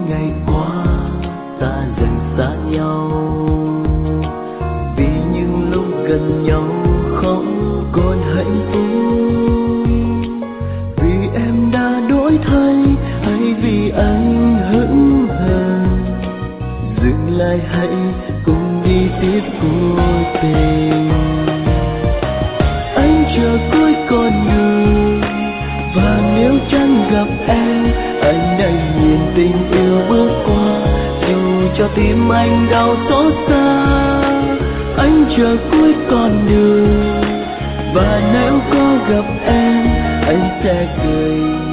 ngày qua ta dần xa nhau, vì những lúc gần nhau không còn hạnh phúc. Vì em đã đổi thay hay vì anh hững hờ, dừng lại hãy cùng đi tiếp cuộc tình. Anh chờ cuối con đường, và nếu chẳng gặp em, anh đã nhìn tình yêu bước qua, dù cho tim anh đau xót xa. Anh chờ cuối con đường, và nếu có gặp em, anh sẽ cười